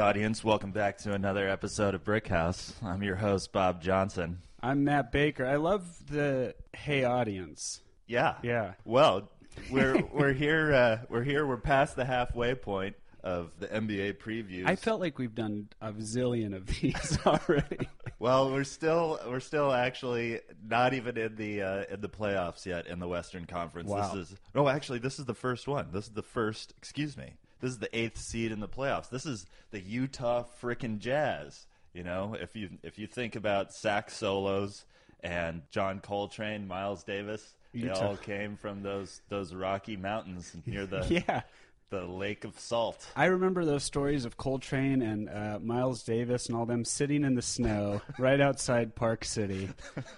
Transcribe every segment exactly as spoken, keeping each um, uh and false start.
audience. Welcome back to another episode of Brick House. I'm your host, Bob Johnson. I'm Matt Baker. I love the hey audience. Yeah. Yeah. Well, we're we're here. Uh, we're here. We're past the halfway point of the N B A previews. I felt like we've done a zillion of these already. Well, we're still we're still actually not even in the uh, in the playoffs yet in the Western Conference. Wow. This is no, actually, this is the first one. This is the first. Excuse me. This is the eighth seed in the playoffs. This is the Utah frickin' Jazz. You know, if you if you think about sax solos and John Coltrane, Miles Davis, Utah. they all came from those those Rocky Mountains near the Yeah. the Lake of Salt. I remember those stories of Coltrane and uh, Miles Davis and all them sitting in the snow right outside Park City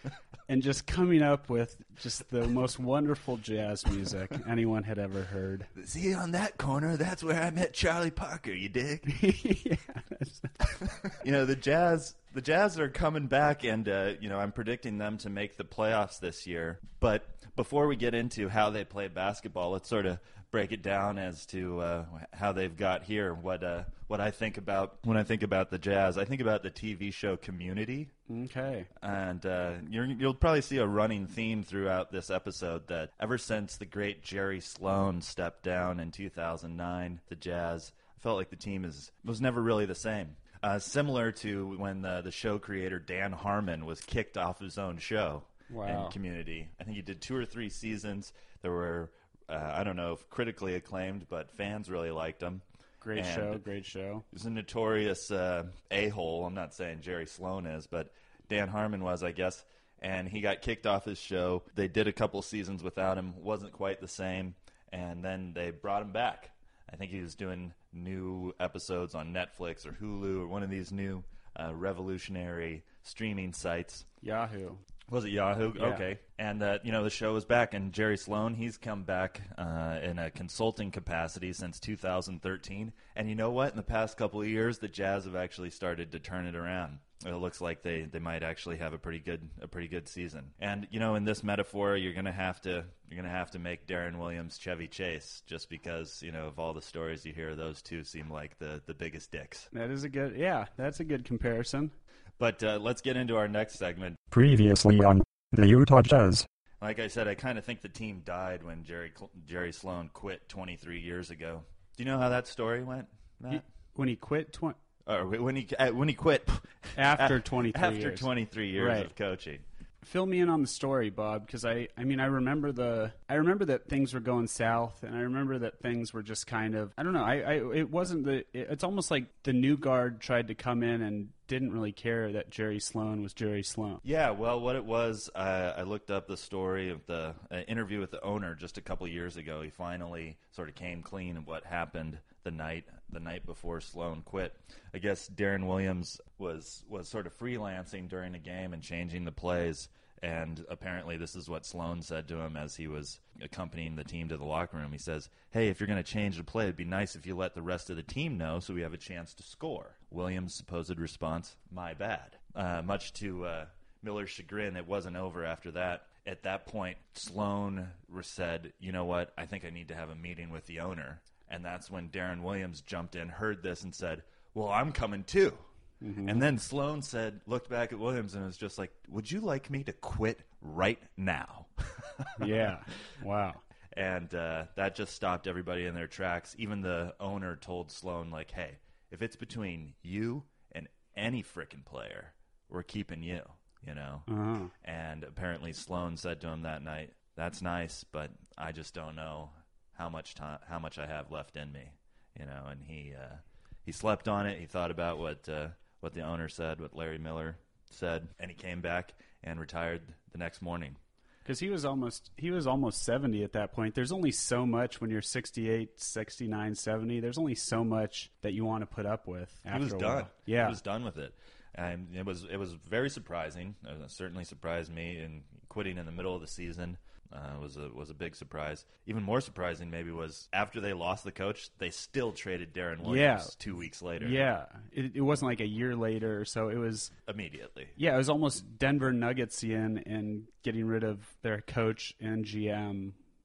and just coming up with just the most wonderful jazz music anyone had ever heard. See, on that corner, that's where I met Charlie Parker, you dig? Yeah, that's- You know, the Jazz the Jazz are coming back, and, uh, you know, I'm predicting them to make the playoffs this year. But before we get into how they play basketball, let's sort of break it down as to uh, how they've got here. What uh, what I think about when I think about the Jazz, I think about the T V show Community. okay. And uh, you're, you'll probably see a running theme throughout this episode that ever since the great Jerry Sloan stepped down in two thousand nine, the Jazz, I felt like the team is was never really the same. Uh, similar to when the, the show creator Dan Harmon was kicked off his own show Wow. in Community. I think he did two or three seasons. There were, uh, I don't know if critically acclaimed, but fans really liked him. Great And show, great show. He was a notorious uh, a-hole. I'm not saying Jerry Sloan is, but Dan Harmon was, I guess. And he got kicked off his show. They did a couple seasons without him. Wasn't quite the same. And then they brought him back. I think he was doing new episodes on Netflix or Hulu or one of these new uh, revolutionary streaming sites. Yahoo. Was it Yahoo? Yeah. Okay. And, uh, you know, the show is back. And Jerry Sloan, he's come back uh, in a consulting capacity since two thousand thirteen. And you know what? In the past couple of years, the Jazz have actually started to turn it around. It looks like they, they might actually have a pretty good a pretty good season. And, you know, in this metaphor, you're going to have to you're going to have to make Darren Williams Chevy Chase just because, you know, of all the stories you hear, those two seem like the, the biggest dicks. That is a good, yeah, that's a good comparison. But uh, let's get into our next segment. Previously on the Utah Jazz. Like I said, I kind of think the team died when Jerry Jerry Sloan quit twenty-three years ago. Do you know how that story went, Matt? He, when he quit, tw- or when he uh, when he quit after twenty-three after years. twenty-three years Right. of coaching. Fill me in on the story, Bob, because I, I mean, I remember the, I remember that things were going south, and I remember that things were just kind of, I don't know, I, I it wasn't the, it, it's almost like the new guard tried to come in and didn't really care that Jerry Sloan was Jerry Sloan. Yeah, well, what it was, uh, I looked up the story of the uh, interview with the owner just a couple years ago. He finally sort of came clean of what happened the night the night before Sloan quit. I guess Darren Williams was was sort of freelancing during the game and changing the plays. And apparently this is what Sloan said to him as he was accompanying the team to the locker room. He says, hey, if you're going to change the play, it'd be nice if you let the rest of the team know so we have a chance to score. Williams' supposed response, my bad. Uh, much to uh, Miller's chagrin, it wasn't over after that. At that point, Sloan said, you know what, I think I need to have a meeting with the owner. And that's when Darren Williams jumped in, heard this, and said, well, I'm coming too. Mm-hmm. And then Sloan said, looked back at Williams and was just like, would you like me to quit right now? Yeah. Wow. And uh, that just stopped everybody in their tracks. Even the owner told Sloan, like, hey, if it's between you and any frickin' player, we're keeping you, you know? Uh-huh. And apparently Sloan said to him that night, that's nice, but I just don't know how much time, how much I have left in me, you know? And he uh, he slept on it. He thought about what uh, what the owner said, what Larry Miller said, and he came back and retired the next morning. Because he was almost he was almost seventy at that point. There's only so much when you're sixty-eight, sixty-nine, seventy. There's only so much that you want to put up with after He was a done. while. Yeah. He was done with it. And it was it was very surprising. It certainly surprised me. And quitting in the middle of the season uh, was a was a big surprise. Even more surprising maybe was after they lost the coach, they still traded Darren Williams Yeah. two weeks later. Yeah. It, it wasn't like a year later or so. It was Immediately. Yeah, it was almost Denver Nuggetsian and getting rid of their coach and G M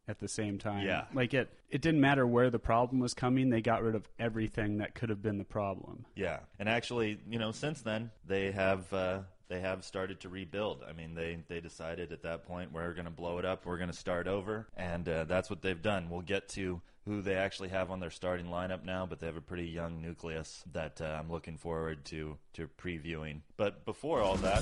at the same time. Yeah. Like it, it didn't matter where the problem was coming. They got rid of everything that could have been the problem. Yeah. And actually, you know, since then, they have uh, they have started to rebuild. I mean, they, they decided at that point, we're going to blow it up, we're going to start over, and uh, that's what they've done. We'll get to who they actually have on their starting lineup now, but they have a pretty young nucleus that uh, I'm looking forward to, to previewing. But before all that...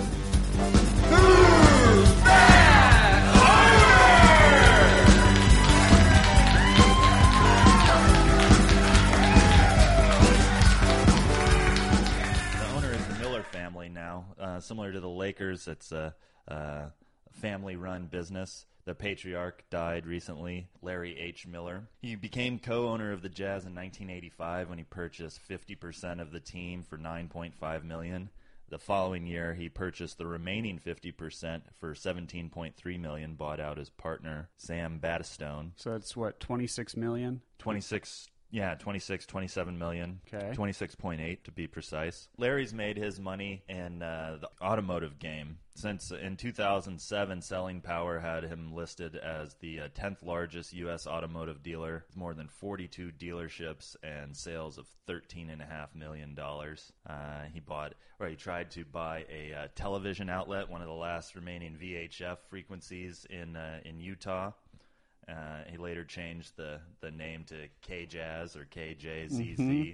family now, uh, similar to the Lakers. It's a, a family-run business. The patriarch died recently, Larry H. Miller. He became co-owner of the Jazz in nineteen eighty-five when he purchased fifty percent of the team for nine point five million dollars. The following year, he purchased the remaining fifty percent for seventeen point three million dollars, bought out his partner, Sam Battistone. So it's what, twenty-six million dollars? twenty-six Yeah, twenty-six, twenty-seven million. Okay. twenty-six point eight to be precise. Larry's made his money in uh, the automotive game. Since in two thousand seven, Selling Power had him listed as the uh, tenth largest U S automotive dealer, with more than forty-two dealerships and sales of thirteen point five million dollars. Uh, he bought, or he tried to buy a uh, television outlet, one of the last remaining V H F frequencies in uh, in Utah. Uh, he later changed the, the name to K-Jazz or K J Z Z. Mm-hmm.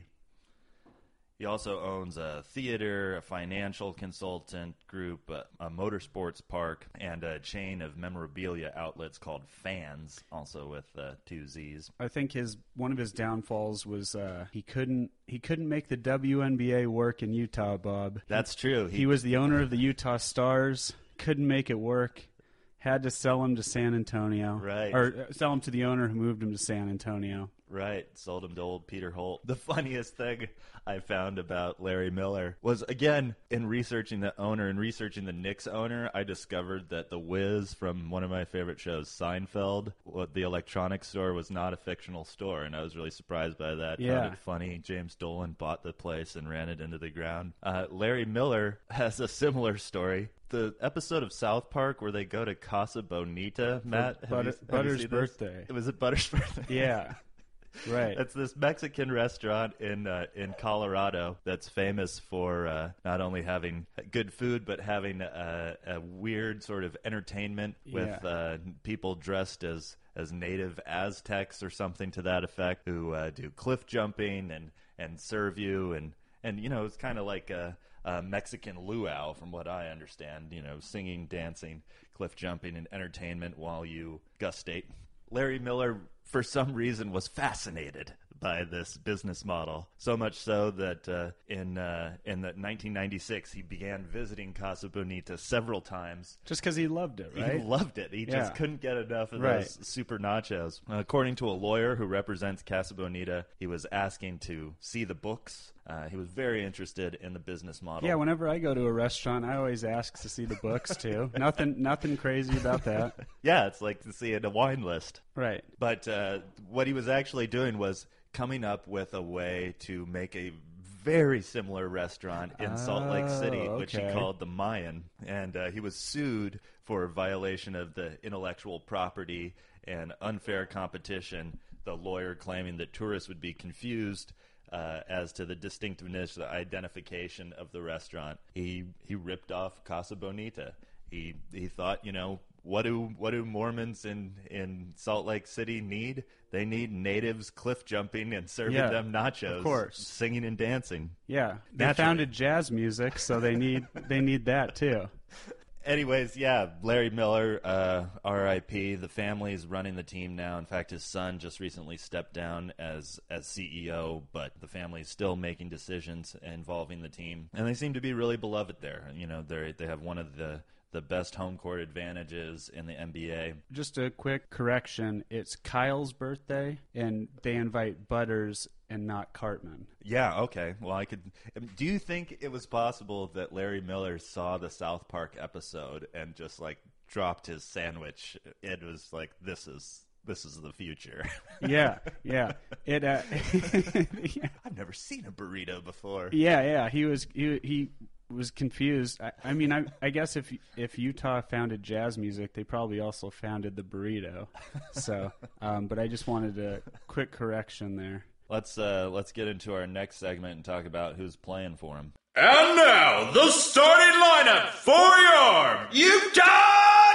He also owns a theater, a financial consultant group, a, a motorsports park, and a chain of memorabilia outlets called Fans, also with uh, two Z's. I think his one of his downfalls was uh, he couldn't he couldn't make the W N B A work in Utah, Bob. That's true. He, he was the owner of the Utah Stars, couldn't make it work. Had to sell him to San Antonio. Right. Or sell him to the owner who moved him to San Antonio. Right. Sold him to old Peter Holt. The funniest thing I found about Larry Miller was, again, in researching the owner and researching the Knicks owner, I discovered that the Wiz from one of my favorite shows, Seinfeld, what the electronics store was not a fictional store, and I was really surprised by that. Yeah. Found it funny. James Dolan bought the place and ran it into the ground. Uh, Larry Miller has a similar story. The episode of South Park where they go to Casa Bonita, Matt, have Butter, you, have Butter's you seen birthday. This? It was at Butter's birthday. Yeah. Right. It's this Mexican restaurant in uh, in Colorado that's famous for uh, not only having good food, but having a, a weird sort of entertainment with Yeah. uh, people dressed as, as native Aztecs or something to that effect, who uh, do cliff jumping and, and serve you. And, and, you know, it's kind of like a, a Mexican luau, from what I understand, you know, singing, dancing, cliff jumping, and entertainment while you gustate. Larry Miller, for some reason, was fascinated by this business model, so much so that uh, in uh, in the nineteen ninety-six he began visiting Casa Bonita several times. Just because he loved it, right? He loved it. He Yeah. just couldn't get enough of Right. those super nachos. According to a lawyer who represents Casa Bonita, he was asking to see the books. Uh, he was very interested in the business model. Yeah, whenever I go to a restaurant, I always ask to see the books, too. nothing nothing crazy about that. Yeah, it's like to see it a wine list. Right. But uh, what he was actually doing was coming up with a way to make a very similar restaurant in Salt Lake City, Oh, which he okay. called the Mayan. And uh, he was sued for violation of the intellectual property and unfair competition, the lawyer claiming that tourists would be confused uh, as to the distinctiveness, the identification of the restaurant. He he ripped off Casa Bonita. He he thought, you know, what do what do Mormons in, in Salt Lake City need? They need natives cliff jumping and serving Yeah, them nachos, of course. singing and dancing. Yeah. They Naturally. founded jazz music, so they need they need that, too. Anyways, yeah, Larry Miller, uh, R I P The family is running the team now. In fact, his son just recently stepped down as as C E O, but the family is still making decisions involving the team, and they seem to be really beloved there. You know, they they have one of the the best home court advantages in the N B A. Just a quick correction. It's Kyle's birthday, and they invite Butters and not Cartman. Yeah, okay. Well, I could. Do you think it was possible that Larry Miller saw the South Park episode and just like dropped his sandwich? It was like, this is this is the future. Yeah, yeah. It. Uh, yeah. I've never seen a burrito before. Yeah, yeah. He was he he was confused. I, I mean, I, I guess if if Utah founded jazz music, they probably also founded the burrito. So, um, but I just wanted a quick correction there. Let's uh, let's get into our next segment and talk about who's playing for him. And now, the starting lineup for your Utah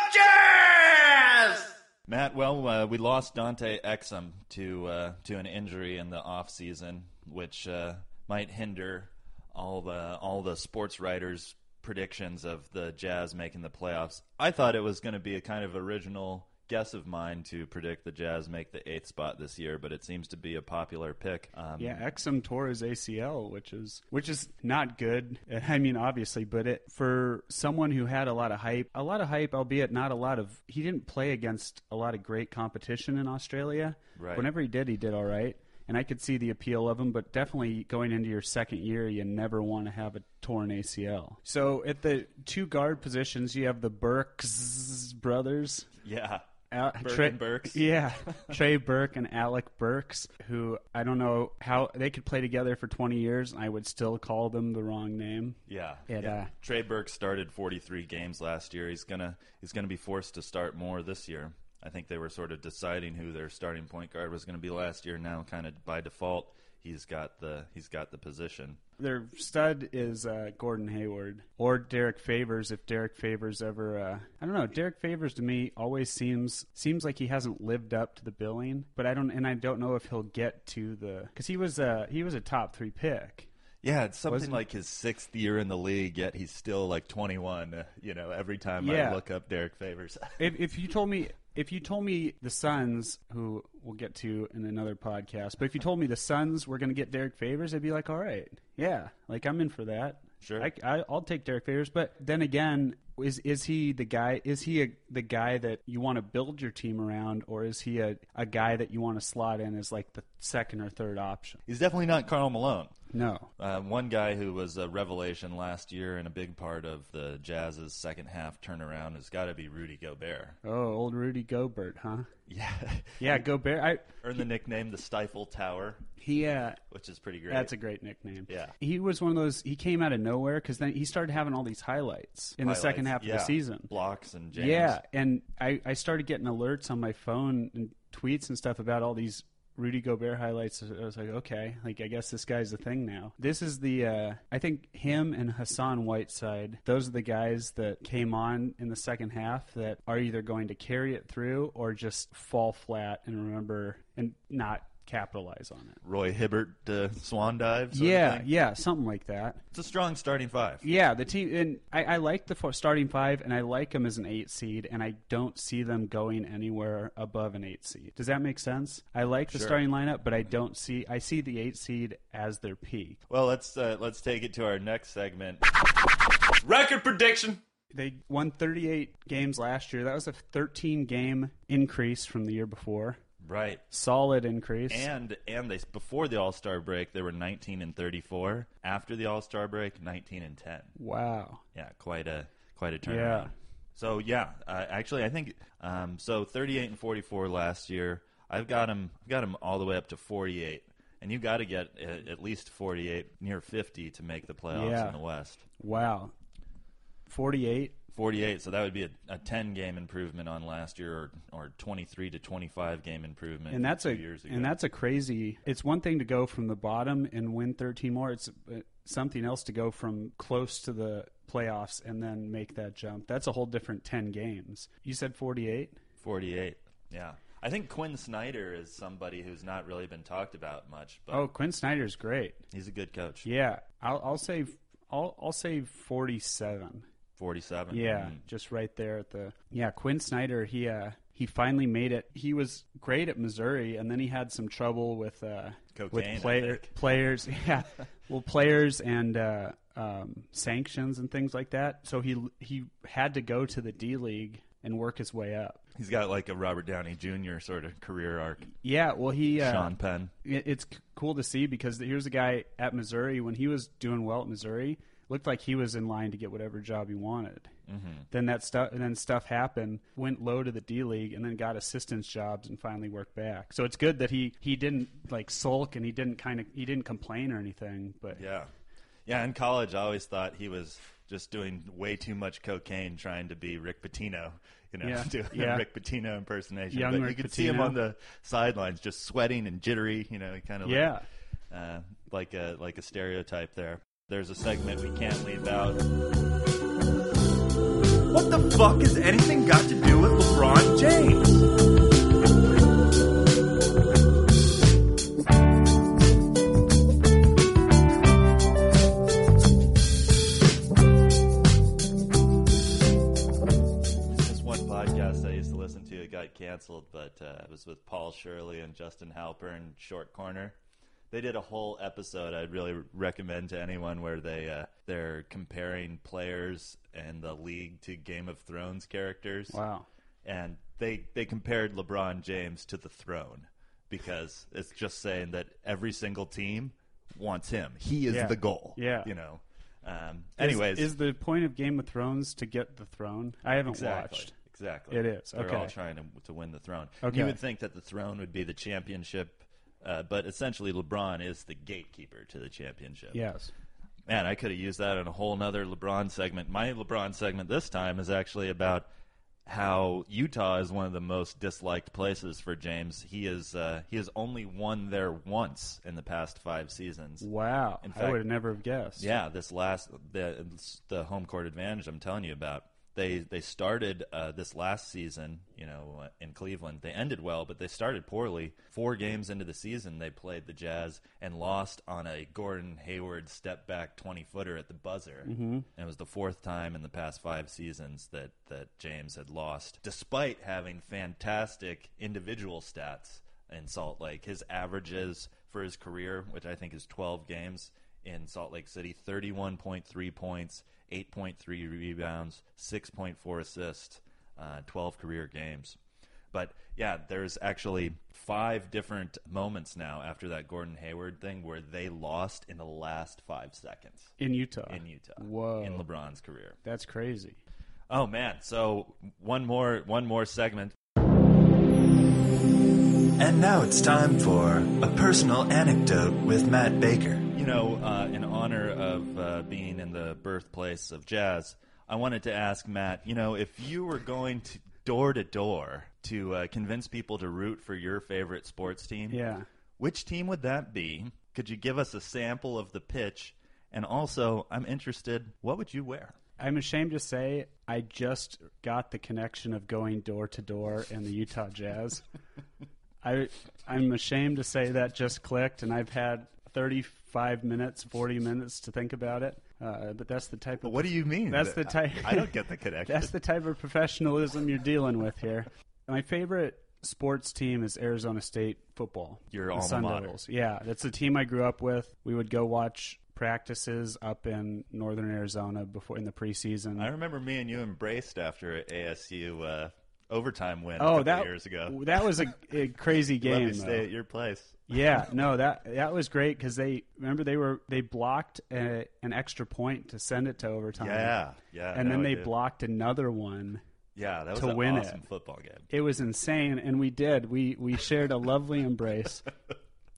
Jazz! Matt, well, uh, we lost Dante Exum to uh, to an injury in the off season, which uh, might hinder all the all the sports writers' predictions of the Jazz making the playoffs. I thought it was going to be a kind of original guess of mine to predict the Jazz make the eighth spot this year, but it seems to be a popular pick. Um, Yeah, Exum tore his A C L, which is which is not good. I mean, obviously, but it for someone who had a lot of hype, a lot of hype, albeit not a lot of. He didn't play against a lot of great competition in Australia. Right. Whenever he did, he did all right. And I could see the appeal of him, but definitely going into your second year, you never want to have a torn A C L. So at the two guard positions, you have the Burks brothers. Yeah. Al- Burke Trey, and Burks. Yeah, Trey Burke and Alec Burks, who I don't know how they could play together for twenty years, and I would still call them the wrong name. Yeah, It, yeah. uh, Trey Burke started forty-three games last year. He's gonna he's gonna be forced to start more this year. I think they were sort of deciding who their starting point guard was going to be last year. Now, kind of by default, he's got the he's got the position. Their stud is uh, Gordon Hayward or Derek Favors. If Derek Favors ever, uh, I don't know. Derek Favors to me always seems seems like he hasn't lived up to the billing, but I don't, and I don't know if he'll get to the because he was a he was a top three pick. Yeah, it's something Wasn't- like his sixth year in the league, yet he's still like twenty-one. Uh, you know, every time Yeah. I look up Derek Favors. If, if you told me, if you told me the Suns, who we'll get to in another podcast, but if you told me the Suns were going to get Derek Favors, I'd be like, all right, yeah, like I'm in for that. Sure. I, I, I'll take Derek Favors. But then again, is is he the guy? Is he a, the guy that you want to build your team around, or is he a, a guy that you want to slot in as like the second or third option? He's definitely not Karl Malone. No. Uh, one guy who was a revelation last year and a big part of the Jazz's second half turnaround has got to be Rudy Gobert. Oh, old Rudy Gobert, huh? Yeah. Yeah, Gobert. I Earned the nickname the Stifle Tower, he. Uh, which is pretty great. That's a great nickname. Yeah. He was one of those, he came out of nowhere because then he started having all these highlights in the second half Highlights, of the yeah. season. Blocks and jams. Yeah, and I, I started getting alerts on my phone and tweets and stuff about all these Rudy Gobert highlights. I was like, okay, like I guess this guy's the thing now. This is the, uh, I think him and Hassan Whiteside, those are the guys that came on in the second half that are either going to carry it through or just fall flat and remember and not capitalize on it. Roy Hibbert uh, swan dive. sort of Yeah, thing. yeah, something like that. It's a strong starting five. Yeah, the team, and I, I like the fo- starting five, and I like them as an eight seed, and I don't see them going anywhere above an eight seed. Does that make sense? I like the Sure. starting lineup, but I don't see. I see the eight seed as their peak. Well, let's uh, let's take it to our next segment. Record prediction. They won thirty-eight games last year. That was a thirteen game increase from the year before. Right. Solid increase. And and they before the All Star break they were nineteen and thirty-four. After the All Star break, nineteen and ten. Wow. Yeah, quite a quite a turnaround. Yeah. So yeah, uh, actually I think um, so. thirty-eight and forty-four last year. I've got him got him all the way up to forty-eight, and you got to get at, at least forty-eight, near fifty, to make the playoffs Yeah. in the West. Wow. forty-eight. forty-eight, so that would be a, a ten game improvement on last year, or, or twenty-three to twenty-five game improvement. And that's two a years ago. and that's a crazy. It's one thing to go from the bottom and win thirteen more. It's uh, something else to go from close to the playoffs and then make that jump. That's a whole different ten games. You said forty-eight? forty-eight. Yeah, I think Quinn Snyder is somebody who's not really been talked about much, but Oh, Quinn Snyder's great. he's a good coach. Yeah, I'll, I'll say I'll I'll say forty-seven. forty-seven. Yeah, Mm. just right there at the yeah. Quinn Snyder, he uh, he finally made it. He was great at Missouri, and then he had some trouble with uh, Cocaine, with I player, think. players. Yeah, well, players and uh, um, sanctions and things like that. So he he had to go to the D League and work his way up. He's got like a Robert Downey Junior sort of career arc. Yeah, well, he uh, Sean Penn. it- it's c- cool to see because here's a guy at Missouri when he was doing well at Missouri. Looked like he was in line to get whatever job he wanted. Mm-hmm. Then that stuff, and then stuff happened. Went low to the D League, and then got assistance jobs, and finally worked back. So it's good that he, he didn't like sulk, and he didn't kind of he didn't complain or anything. But Yeah. Yeah, in college, I always thought he was just doing way too much cocaine trying to be Rick Pitino, you know, Yeah, doing yeah. a Rick Pitino impersonation. Young but Rick you could see him Pitino. on the sidelines just sweating and jittery, you know, kind of Yeah. like, uh, like a like a stereotype there. There's a segment we can't leave out. What the fuck has anything got to do with LeBron James? This one podcast I used to listen to, it got canceled, but uh, it was with Paul Shirley and Justin Halpern, Short Corner. They did a whole episode I'd really recommend to anyone where they uh, they're comparing players and the league to Game of Thrones characters. Wow. And they they compared LeBron James to the throne because it's just saying that every single team wants him. He is Yeah. the goal. Yeah. You know. Um, Is- anyways, is, the point of Game of Thrones to get the throne? I haven't exactly. watched. Exactly. It is. They're Okay. all trying to to win the throne. Okay. You would think that the throne would be the championship, uh, but essentially LeBron is the gatekeeper to the championship. Yes. Man, I could have used that in a whole nother LeBron segment. My LeBron segment this time is actually about how Utah is one of the most disliked places for James. He is uh, he has only won there once in the past five seasons. Wow. In I fact- would have never have guessed. Yeah, this last the the home court advantage I'm telling you about. They they started uh, this last season, you know, uh, in Cleveland. They ended well, but they started poorly. Four games into the season, they played the Jazz and lost on a Gordon Hayward step back twenty footer at the buzzer. Mm-hmm. And it was the fourth time in the past five seasons that that James had lost, despite having fantastic individual stats in Salt Lake. His averages for his career, which I think is twelve games in Salt Lake City, thirty-one point three points, eight point three rebounds, six point four assists, uh, twelve career games. But, yeah, there's actually five different moments now after that Gordon Hayward thing where they lost in the last five seconds In Utah. in Utah. Whoa. In LeBron's career. That's crazy. Oh, man. So one more one more segment. And now it's time for a personal anecdote with Matt Baker. You know, uh, in honor of uh, being in the birthplace of jazz, I wanted to ask Matt, you know, if you were going to door to door to uh, convince people to root for your favorite sports team, Yeah. which team would that be? Could you give us a sample of the pitch? And also, I'm interested, what would you wear? I'm ashamed to say I just got the connection of going door to door in the Utah Jazz. I, I'm ashamed to say that just clicked, and I've had thirty-five minutes, forty minutes to think about it. Uh, but that's the type of What do you mean? That's the type. I don't get the connection. That's the type of professionalism you're dealing with here. My favorite sports team is Arizona State football. Your the alma Sun mater. Devils. Yeah, that's the team I grew up with. We would go watch practices up in northern Arizona before in the preseason. I remember me and you embraced after an A S U uh, overtime win a oh, couple that years ago. that was a, a crazy Let game. me stay though. at your place. Yeah, no, that that was great because they remember they were they blocked a, an extra point to send it to overtime. Yeah, yeah. and no, then I they did. blocked another one. Yeah, that was to an win awesome it. football game. It was insane, and we did. We we shared a lovely embrace. Uh,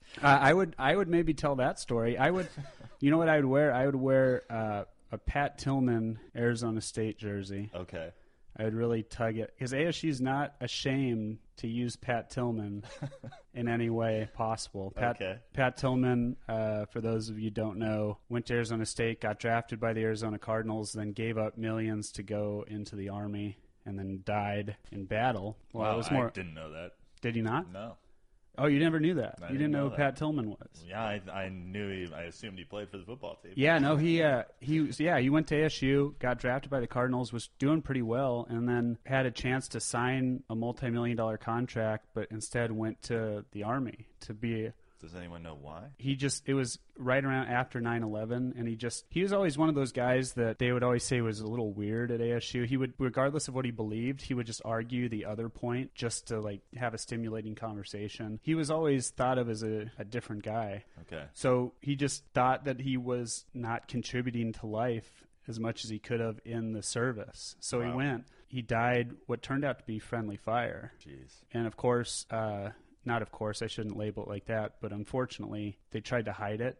I would I would maybe tell that story. I would, you know what I would wear? I would wear uh, a Pat Tillman Arizona State jersey. Okay. I would really tug it because A S U's not ashamed to use Pat Tillman in any way possible. Pat, Okay. Pat Tillman, uh, for those of you who don't know, went to Arizona State, got drafted by the Arizona Cardinals, then gave up millions to go into the Army, and then died in battle. Well, Wow, it was more. I didn't know that. Did you not? No. Oh, you never knew that. I you didn't didn't know, know who that. Pat Tillman was. Yeah, I, I knew he. I assumed he played for the football team. Yeah, no, he uh, he was yeah he went to A S U, got drafted by the Cardinals, was doing pretty well, and then had a chance to sign a multi-million dollar contract, but instead went to the Army to be. Does anyone know why? He just it was right around after nine eleven, and he just he was always one of those guys that they would always say was a little weird at A S U. He would, regardless of what he believed, he would just argue the other point just to like have a stimulating conversation. He was always thought of as a, a different guy. Okay. So he just thought that he was not contributing to life as much as he could have in the service. So Wow. he went. He died what turned out to be friendly fire. Jeez. And of course, uh, not of course, I shouldn't label it like that, but unfortunately, they tried to hide it.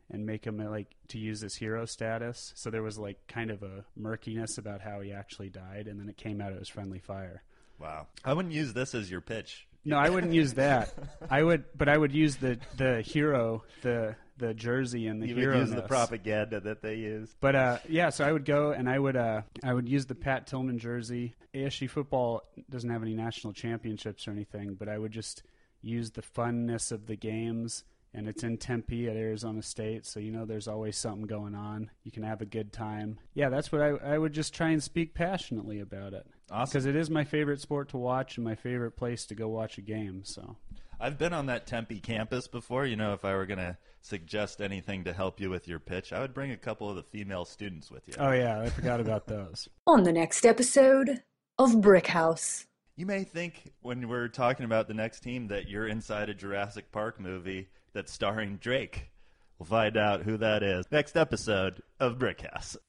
and make him like to use his hero status. So there was like kind of a murkiness about how he actually died, and then it came out it was friendly fire. Wow. I wouldn't use this as your pitch. No, I wouldn't use that. I would, but I would use the, the hero, the the jersey and the You hero. would use the propaganda that they use. But uh, yeah, so I would go and I would uh, I would use the Pat Tillman jersey. A S U football doesn't have any national championships or anything, but I would just use the funness of the games. And it's in Tempe at Arizona State, so you know there's always something going on. You can have a good time. Yeah, that's what I, I would just try and speak passionately about it. Awesome. Because it is my favorite sport to watch and my favorite place to go watch a game. So I've been on that Tempe campus before. You know, if I were going to suggest anything to help you with your pitch, I would bring a couple of the female students with you. Oh, yeah, I forgot about those. On the next episode of Brick House. You may think when we're talking about the next team that you're inside a Jurassic Park movie that's starring Drake. We'll find out who that is next episode of Brick House.